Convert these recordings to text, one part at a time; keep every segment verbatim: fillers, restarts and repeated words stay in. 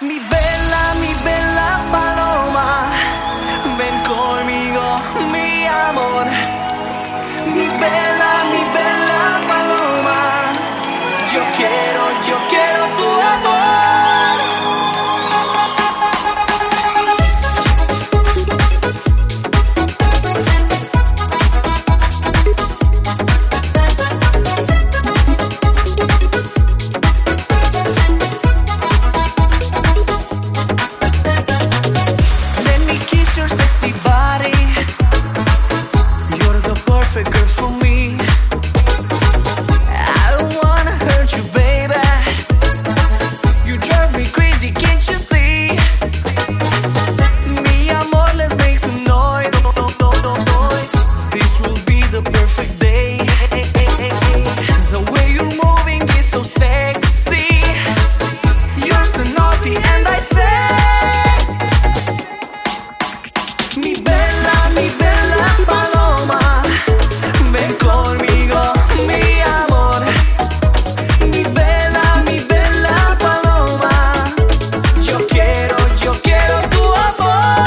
Mi bella, mi bella paloma, ven conmigo, mi amor. Mi bella, mi bella paloma, yo quiero, yo quiero tu amor. Your sexy body, you're the perfect girl for me. I don't wanna hurt you, baby. You drive me crazy, can't you see? Mi amor, let's make some noise. noise. This will be the perfect day. The way you're moving is so sexy. You're so naughty, and I say. Mi bella, mi bella paloma, ven conmigo, mi amor. Mi bella, mi bella paloma, yo quiero, yo quiero tu amor.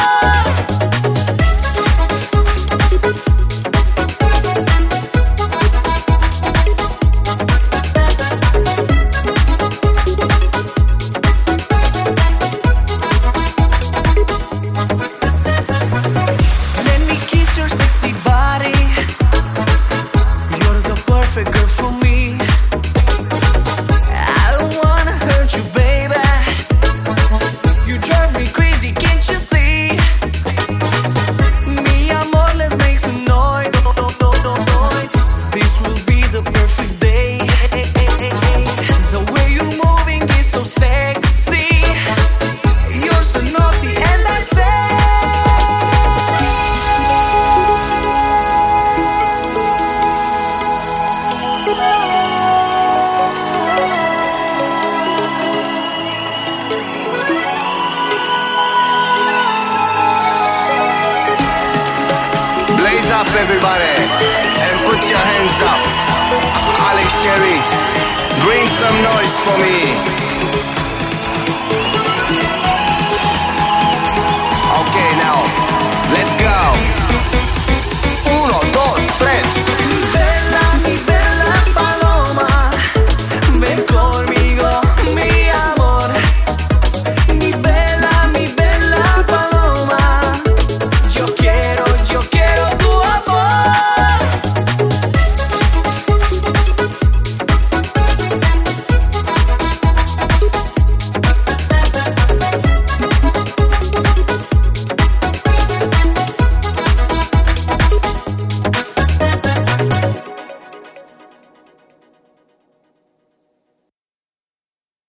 Let me kiss your sexy body. You're the perfect girl for me. I don't wanna hurt you, baby. You drive me crazy, can't you see? Mi amor, let's make some noise. noise. This will be the perfect day. The way you're moving is so sexy. You're so naughty, and I say. Blaze up, everybody, and put your hands up. Alex Cherry, bring some noise for me.